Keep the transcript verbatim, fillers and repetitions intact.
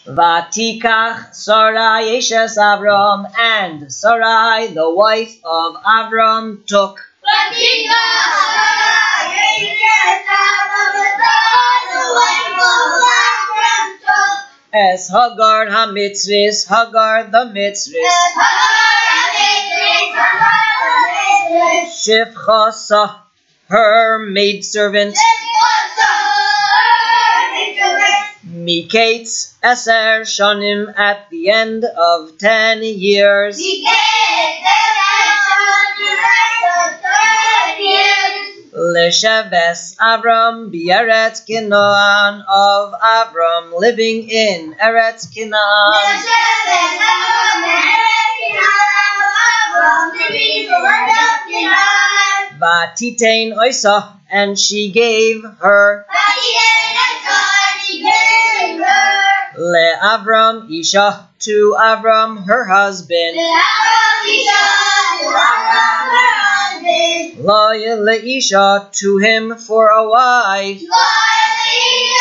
Vatikach Sarai Eshes Avram, and Sarai, the wife of Avram, took Es Hagar HaMitzris, Hagar the Mitzris, Shifchasa, her maidservant, Miketz Eser Shanim, at the end of ten years, Lesheves Avram B'Eretz Canaan, of Avram living in Eretz Canaan, Vatitein Oisa, and she gave her Le Avram Isha, to Avram her husband, Lo Isha, to him for a wife,